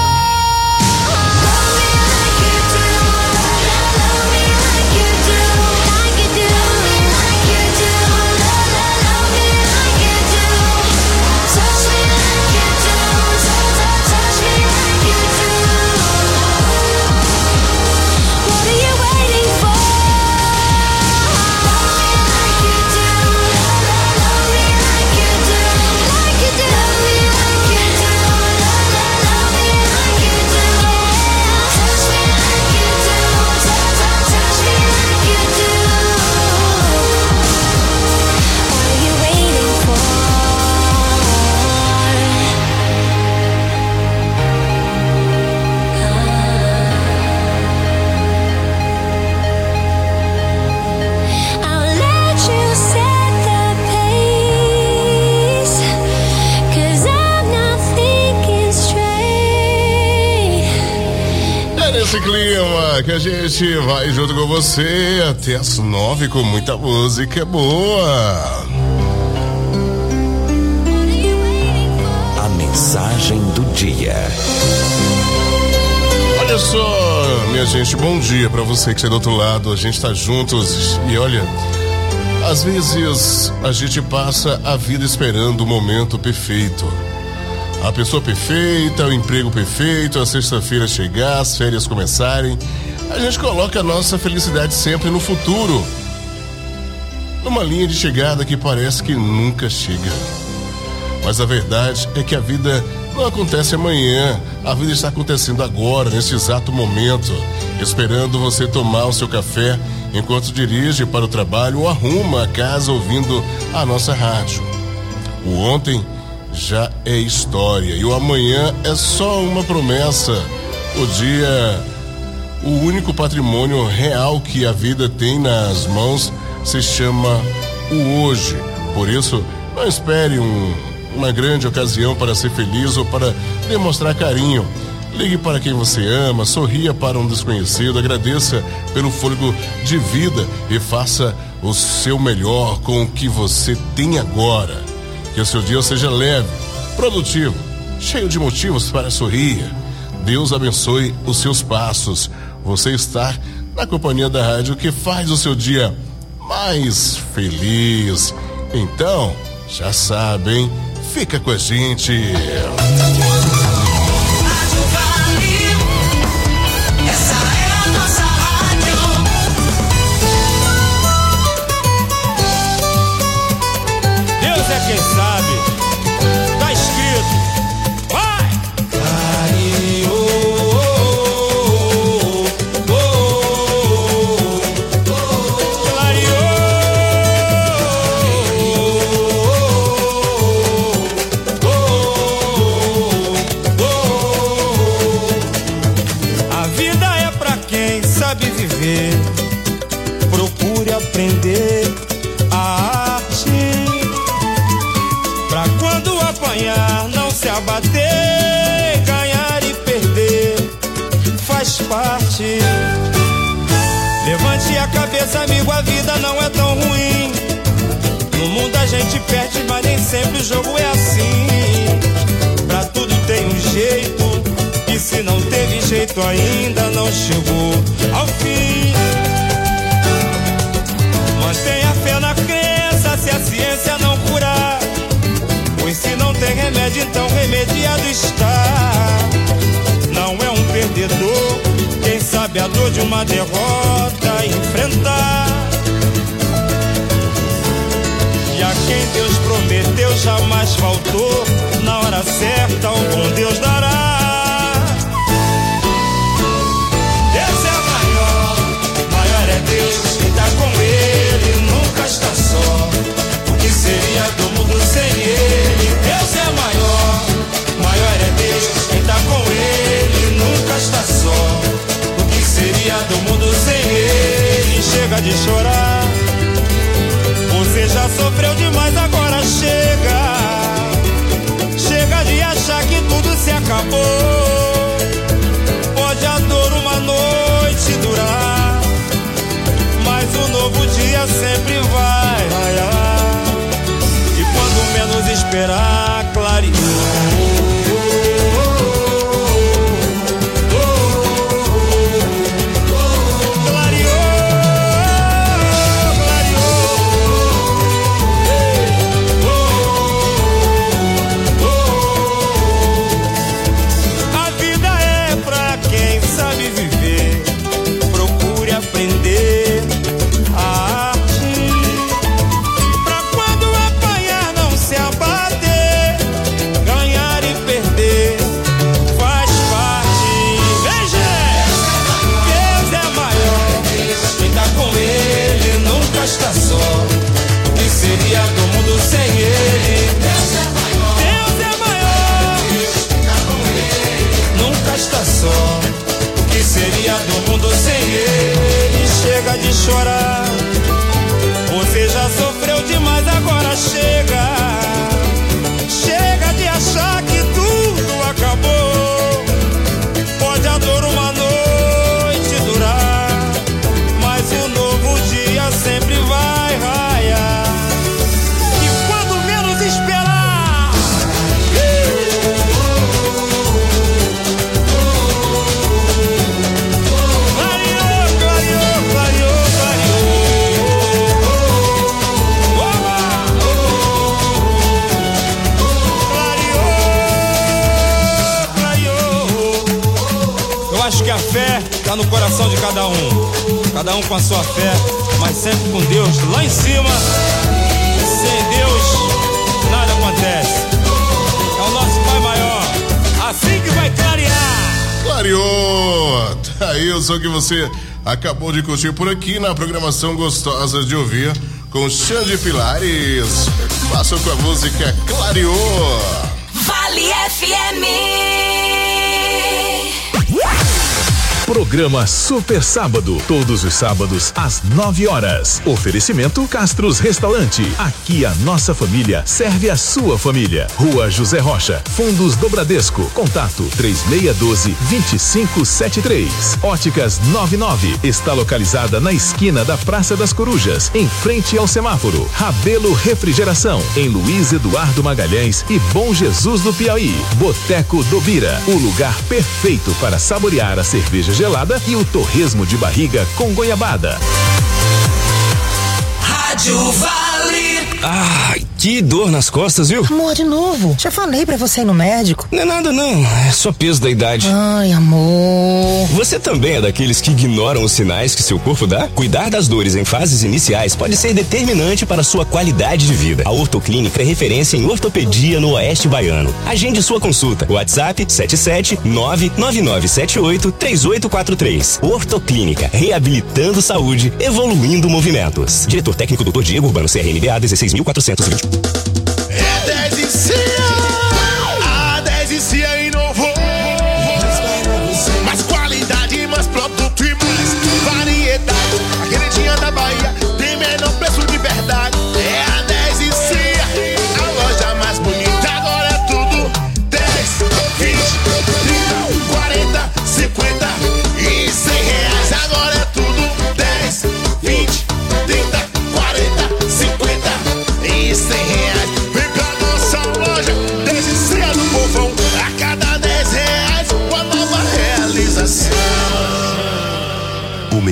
Love me like you do, love me like you do, like you do, like you do, love, love, love me like you do. Touch me like you do, touch, touch, touch me like you do. What are you waiting for? Love me like you do, love, love, love me like you do, like you do, love me like you do, love, love, love me like you do. Touch me like you do, touch, touch, touch me like you do. What are you waiting for? I'll let you set the pace, 'cause I'm not thinking straight. É nesse clima que a gente vai junto com você até as nove com muita música boa. A mensagem do dia. Olha só, minha gente, bom dia pra você que está do outro lado. A gente tá juntos e olha, às vezes a gente passa a vida esperando o momento perfeito. A pessoa perfeita, o emprego perfeito, a sexta-feira chegar, as férias começarem. A gente coloca a nossa felicidade sempre no futuro, numa linha de chegada que parece que nunca chega. Mas a verdade é que a vida não acontece amanhã. A vida está acontecendo agora, nesse exato momento, esperando você tomar o seu café enquanto dirige para o trabalho ou arruma a casa ouvindo a nossa rádio. O ontem já é história e o amanhã é só uma promessa. O dia, o único patrimônio real que a vida tem nas mãos se chama o hoje. Por isso, não espere um, uma grande ocasião para ser feliz ou para demonstrar carinho. Ligue para quem você ama, sorria para um desconhecido, agradeça pelo fôlego de vida e faça o seu melhor com o que você tem agora. Que o seu dia seja leve, produtivo, cheio de motivos para sorrir. Deus abençoe os seus passos. Você está na companhia da rádio que faz o seu dia mais feliz. Então, já sabem, fica com a gente. Essa é a nossa rádio. Deus é quem sabe. Tá escrito. Vai! A vida é pra quem sabe viver. Procure aprender a apanhar, não se abater, ganhar e perder faz parte. Levante a cabeça, amigo, a vida não é tão ruim. No mundo a gente perde, mas nem sempre o jogo é assim. Pra tudo tem um jeito, e se não teve jeito ainda não chegou ao fim. Mantenha fé na crença, se a ciência não curar, pois se não tem remédio, então remediado está. Não é um perdedor quem sabe a dor de uma derrota enfrentar. E a quem Deus prometeu jamais faltou, na hora certa o bom Deus dará. Deus é maior, maior é Deus, quem tá com Ele nunca está só. O que seria do mundo sem Ele? Deus é maior, maior é Deus, quem tá com Ele nunca está só. O que seria do mundo sem Ele? Chega de chorar, você já sofreu demais, agora chega. Chega de achar que tudo se acabou. Pode a dor uma noite durar, mas o novo dia sempre vai raiar. E quando menos esperar, clareou. Está só. O que seria do mundo sem Ele? Deus é maior, Deus é maior. Deus fica com Ele, nunca está só. O que seria do mundo sem Ele? Chega de chorar, você já sofreu demais, agora chega. Chega de achar que tudo acabou. Pode a dor uma noite durar, mas o novo dia sempre vai raiar. E quando menos esperar, clareou, clareou, clareou, clareou, clareou. Eu acho que a fé está no coração de cada um. Cada um com a sua fé, mas sempre com Deus lá em cima. Sem Deus, nada acontece. É o nosso Pai maior, assim que vai clarear. Clareou! Aí o som que você acabou de curtir por aqui na programação gostosa de ouvir com Xande Pilares. Faça com a música Clareou. Vale F M. Programa Super Sábado, todos os sábados às nove horas. Oferecimento Castros Restaurante. Aqui a nossa família serve a sua família. Rua José Rocha, Fundos do Bradesco. Contato três seis um dois, dois cinco sete três. Óticas noventa e nove está localizada na esquina da Praça das Corujas, em frente ao semáforo. Rabelo Refrigeração, em Luiz Eduardo Magalhães e Bom Jesus do Piauí. Boteco do Bira, o lugar perfeito para saborear a cerveja gelada e o torresmo de barriga com goiabada. Rádio Vale. Ai, que dor nas costas, viu? Amor, de novo. Já falei pra você ir no médico. Não é nada, não. É só peso da idade. Ai, amor. Você também é daqueles que ignoram os sinais que seu corpo dá? Cuidar das dores em fases iniciais pode ser determinante para sua qualidade de vida. A Ortoclínica é referência em ortopedia no Oeste Baiano. Agende sua consulta. WhatsApp sete sete nove nove nove sete oito três oito quatro três. Ortoclínica, reabilitando saúde, evoluindo movimentos. Diretor técnico doutor Diego Urbano, C R M B A dezesseis mil quatrocentos e vinte. É dez e C A, a dez e C A inovou. Mais qualidade, mais produto e mais variedade. A queridinha da Bahia tem menor preço de verdade. É a dez e C A, a loja mais bonita, agora é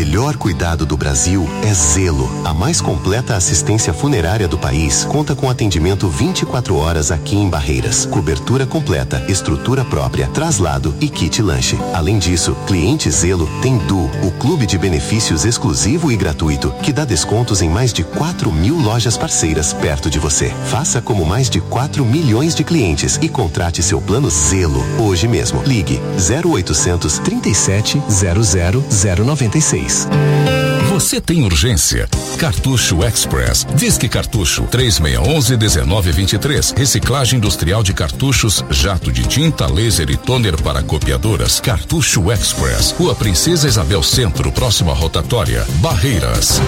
melhor cuidado do Brasil é Zelo. A mais completa assistência funerária do país conta com atendimento vinte e quatro horas aqui em Barreiras. Cobertura completa, estrutura própria, traslado e kit lanche. Além disso, cliente Zelo tem Du, o clube de benefícios exclusivo e gratuito, que dá descontos em mais de quatro mil lojas parceiras perto de você. Faça como mais de quatro milhões de clientes e contrate seu plano Zelo hoje mesmo. Ligue zero oitocentos, trinta e sete, zero zero, zero noventa e seis. Você tem urgência? Cartucho Express. Disque Cartucho três seis um um, um nove dois três. Reciclagem industrial de cartuchos, jato de tinta, laser e toner para copiadoras. Cartucho Express. Rua Princesa Isabel Centro, próxima rotatória, Barreiras.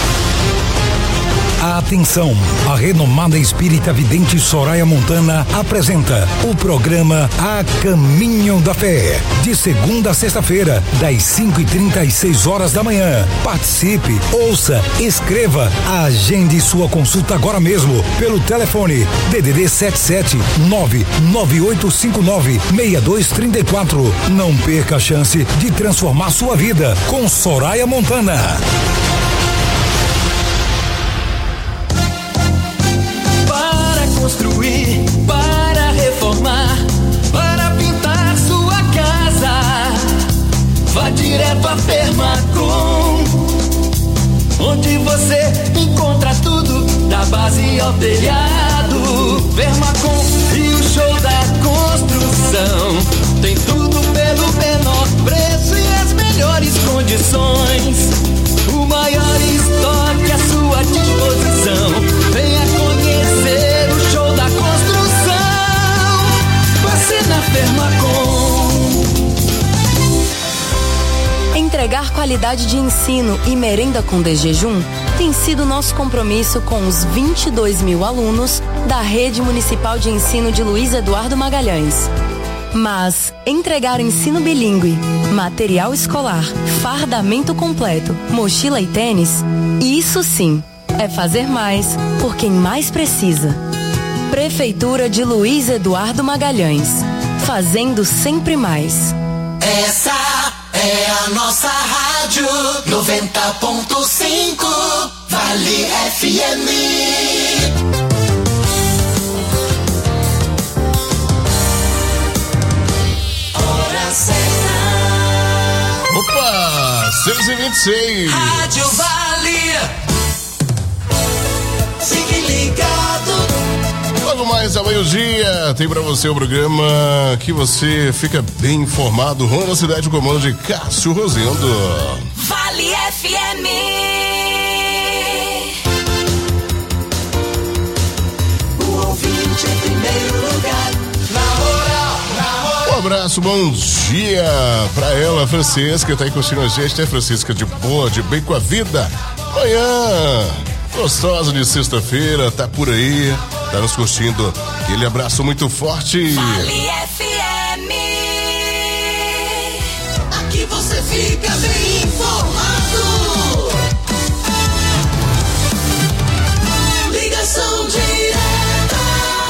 Atenção, a renomada espírita vidente Soraya Montana apresenta o programa A Caminho da Fé, de segunda a sexta-feira, das cinco e trinta às seis horas da manhã. Participe, ouça, escreva, agende sua consulta agora mesmo pelo telefone D D D sete sete nove nove oito cinco nove seis dois três quatro. Não perca a chance de transformar sua vida com Soraya Montana. Construir, para reformar, para pintar sua casa. Vá direto a Fermacom, onde você encontra tudo, da base ao telhado. Fermacom e o show da construção, tem tudo pelo menor preço e as melhores condições. O maior estoque à sua disposição. Venha conhecer o show da construção. Você na Fermacom. Entregar qualidade de ensino e merenda com desjejum tem sido nosso compromisso com os vinte e dois mil alunos da Rede Municipal de Ensino de Luiz Eduardo Magalhães. Mas entregar ensino bilíngue, material escolar, fardamento completo, mochila e tênis, isso sim é fazer mais por quem mais precisa. Prefeitura de Luiz Eduardo Magalhães, fazendo sempre mais. Essa é a nossa rádio noventa ponto cinco Vale F M. Opa, seis e vinte e seis. Rádio Vale. Fique ligado. Logo mais ao meio-dia tem pra você o programa que você fica bem informado. Ronda Cidade, o comando de Cássio Rosendo. Vale F M. O ouvinte em primeiro lugar. Na hora, na hora. Um abraço, bom dia pra ela, Francisca, tá aí curtindo a gente, é Francisca, de boa, de bem com a vida. Manhã gostosa de sexta-feira, tá por aí, tá nos curtindo. Aquele abraço muito forte. Vale F M. Aqui você fica bem informado. Ligação direta.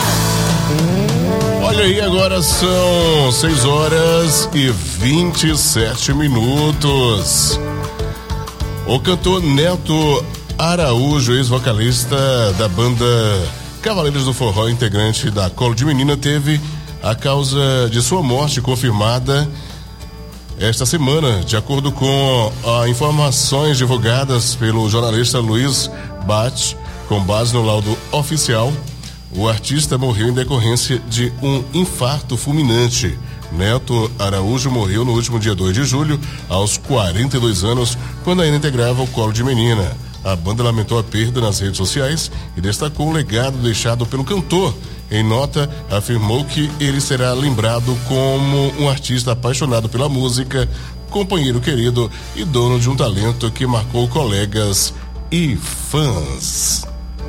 Olha aí, agora são seis horas e vinte e sete minutos. O cantor Neto Araújo, ex-vocalista da banda Cavaleiros do Forró, integrante da Colo de Menina, teve a causa de sua morte confirmada esta semana, de acordo com as informações divulgadas pelo jornalista Luiz Bate, com base no laudo oficial. O artista morreu em decorrência de um infarto fulminante. Neto Araújo morreu no último dia dois de julho, aos quarenta e dois anos, quando ainda integrava o Colo de Menina. A banda lamentou a perda nas redes sociais e destacou o legado deixado pelo cantor. Em nota, afirmou que ele será lembrado como um artista apaixonado pela música, companheiro querido e dono de um talento que marcou colegas e fãs.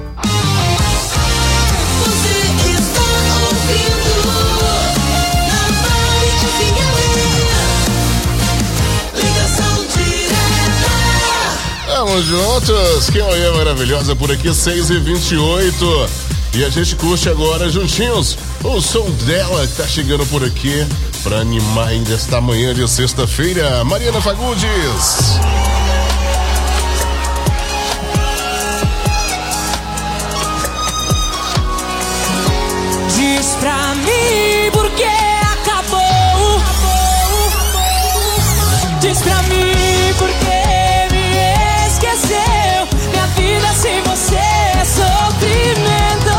Vamos juntos, que manhã maravilhosa por aqui, seis e vinte e oito. E a gente curte agora juntinhos o som dela que tá chegando por aqui pra animar ainda esta manhã de sexta-feira. Mariana Fagundes. Diz pra mim por que acabou. Diz pra mim por que me esqueceu. Minha vida sem você é sofrimento.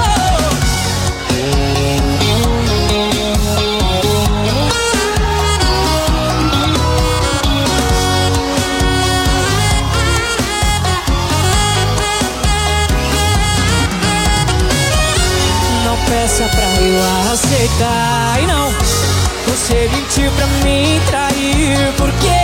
Não peça pra eu aceitar. E não, você mentiu pra mim, trair. Por quê?